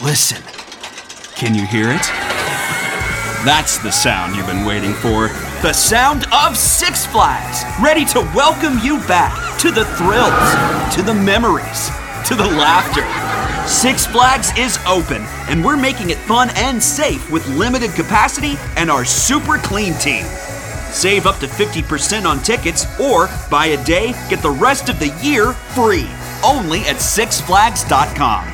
Listen. Can you hear it? That's the sound you've been waiting for. The sound of Six Flags, ready to welcome you back to the thrills, to the memories, to the laughter. Six Flags is open, and we're making it fun and safe with limited capacity and our super clean team. Save up to 50% on tickets, or buy a day, get the rest of the year free. Only at sixflags.com.